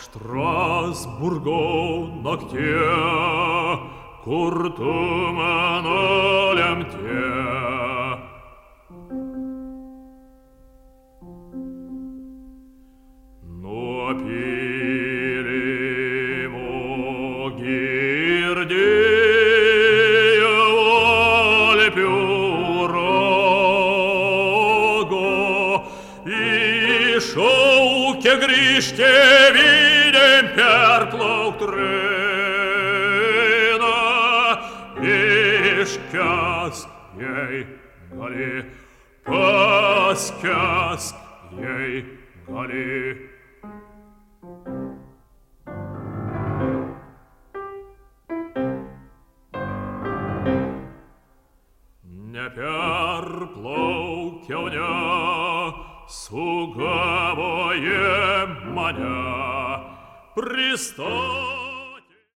Štrasburgo naktie, kur tu mano lemtie. Nuo pylimo girdėjau Alpių rogo, iššaukia grįžt tėvynėn perplaukt Reiną, iškęst jei gali, paskęst jei gali. Neperplaukiau, ne sugavoje mane, pristos.